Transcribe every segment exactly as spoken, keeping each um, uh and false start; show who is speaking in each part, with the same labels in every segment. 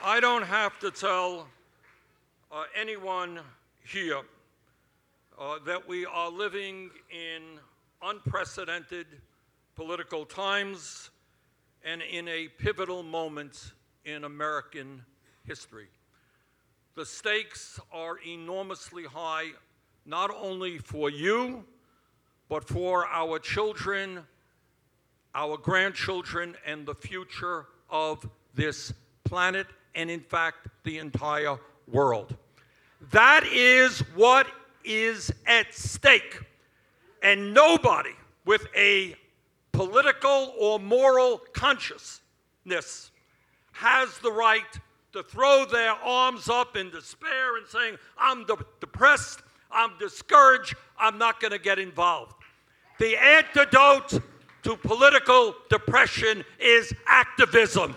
Speaker 1: I don't have to tell uh, anyone here uh, that we are living in unprecedented political times and in a pivotal moment in American history. The stakes are enormously high, not only for you, but for our children, our grandchildren, and the future of this planet, and in fact, the entire world. That is what is at stake. And nobody with a political or moral consciousness has the right to throw their arms up in despair and saying, I'm de- depressed, I'm discouraged, I'm not going to get involved. The antidote to political depression is activism.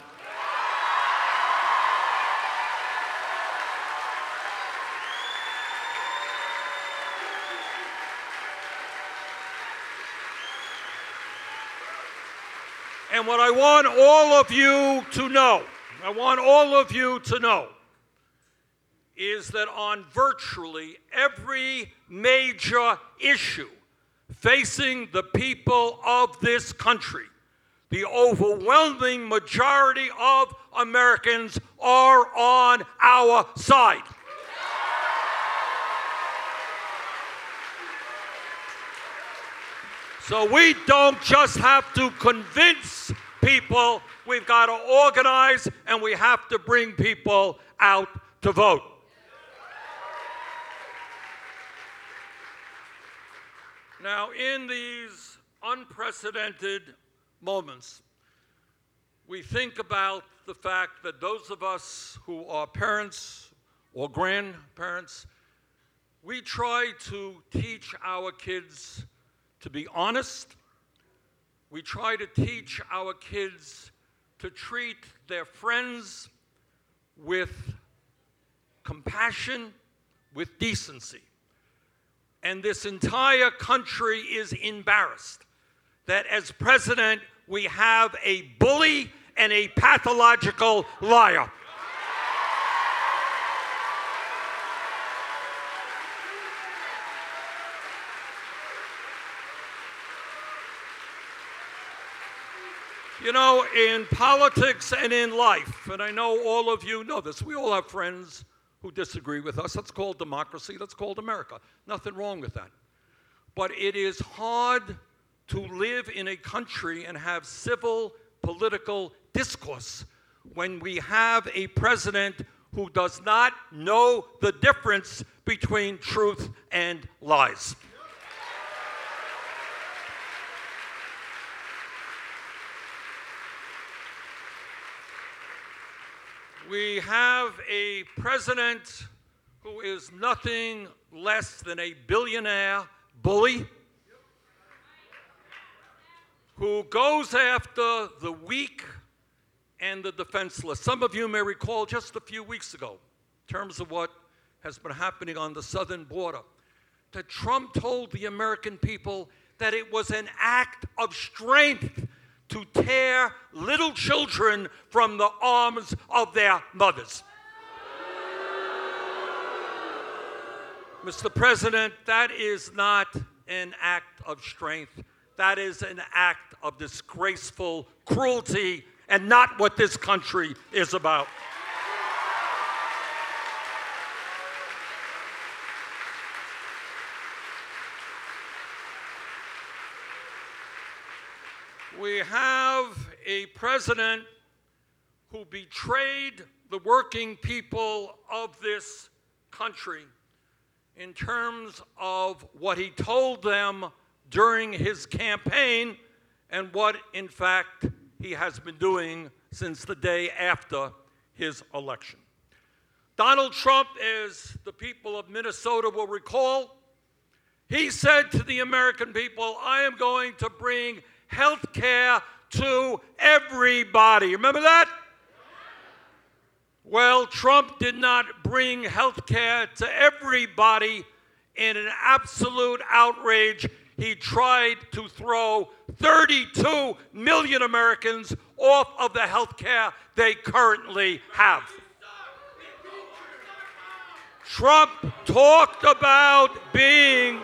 Speaker 1: And what I want all of you to know, I want all of you to know, is that on virtually every major issue facing the people of this country, the overwhelming majority of Americans are on our side. So we don't just have to convince people, we've got to organize, and we have to bring people out to vote. Now, in these unprecedented moments, we think about the fact that those of us who are parents or grandparents, we try to teach our kids to be honest. We try to teach our kids to treat their friends with compassion, with decency. And this entire country is embarrassed that as president we have a bully and a pathological liar. You know, in politics and in life, and I know all of you know this, we all have friends who disagree with us. That's called democracy. That's called America. Nothing wrong with that. But it is hard to live in a country and have civil political discourse when we have a president who does not know the difference between truth and lies. We have a president who is nothing less than a billionaire bully who goes after the weak and the defenseless. Some of you may recall just a few weeks ago, in terms of what has been happening on the southern border, that Trump told the American people that it was an act of strength to tear little children from the arms of their mothers. Mister President, that is not an act of strength. That is an act of disgraceful cruelty and not what this country is about. We have a president who betrayed the working people of this country in terms of what he told them during his campaign and what, in fact, he has been doing since the day after his election. Donald Trump, as the people of Minnesota will recall, he said to the American people, I am going to bring health care to everybody. Remember that? Well, Trump did not bring health care to everybody. In an absolute outrage, he tried to throw thirty-two million Americans off of the health care they currently have. Trump talked about being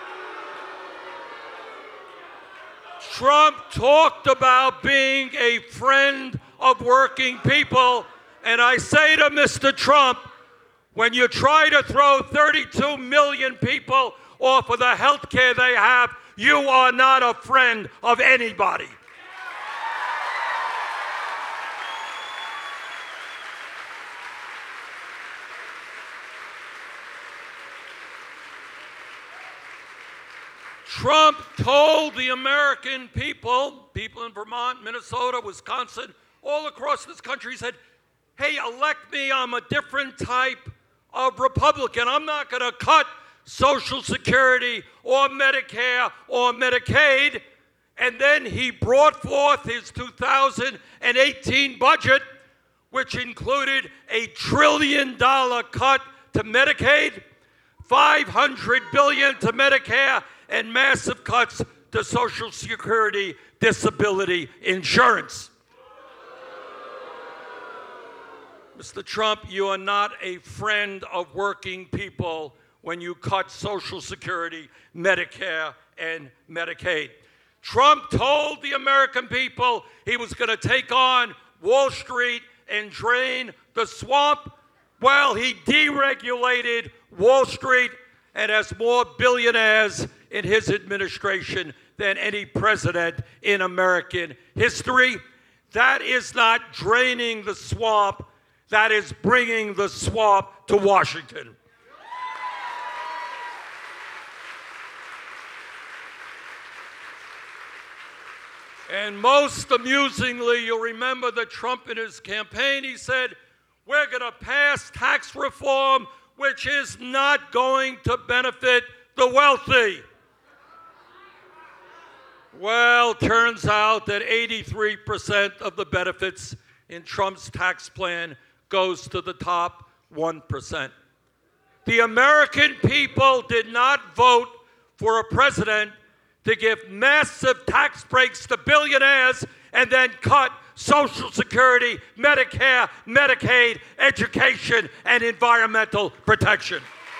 Speaker 1: Trump talked about being a friend of working people, and I say to Mister Trump, when you try to throw thirty-two million people off of the health care they have, you are not a friend of anybody. Trump told the American people, people in Vermont, Minnesota, Wisconsin, all across this country, he said, hey, elect me, I'm a different type of Republican. I'm not going to cut Social Security or Medicare or Medicaid. And then he brought forth his two thousand eighteen budget, which included a trillion dollar cut to Medicaid, five hundred billion dollars to Medicare, and massive cuts to Social Security disability insurance. Mister Trump, you are not a friend of working people when you cut Social Security, Medicare, and Medicaid. Trump told the American people he was going to take on Wall Street and drain the swamp. Well, he deregulated Wall Street and has more billionaires in his administration than any president in American history. That is not draining the swamp. That is bringing the swamp to Washington. And most amusingly, you'll remember that Trump in his campaign, he said, we're going to pass tax reform which is not going to benefit the wealthy. Well, turns out that eighty-three percent of the benefits in Trump's tax plan goes to the top one percent. The American people did not vote for a president to give massive tax breaks to billionaires and then cut Social Security, Medicare, Medicaid, education, and environmental protection.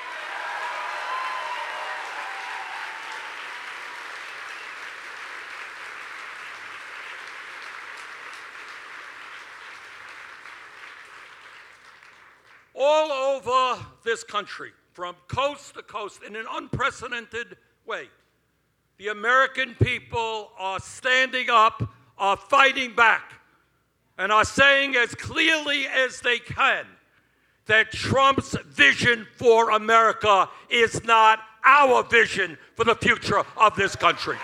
Speaker 1: All over this country, from coast to coast, in an unprecedented way, the American people are standing up, are fighting back, and are saying as clearly as they can that Trump's vision for America is not our vision for the future of this country.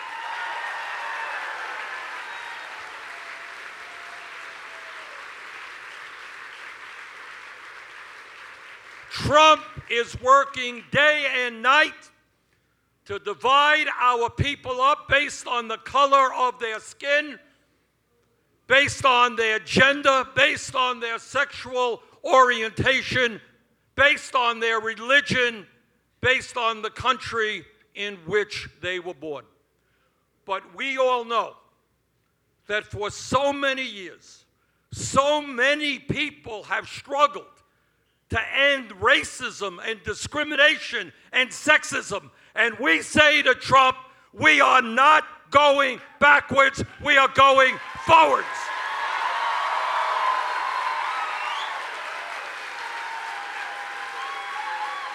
Speaker 1: Trump is working day and night to divide our people up based on the color of their skin, based on their gender, based on their sexual orientation, based on their religion, based on the country in which they were born. But we all know that for so many years, so many people have struggled to end racism and discrimination and sexism. And we say to Trump, we are not going backwards, we are going forwards.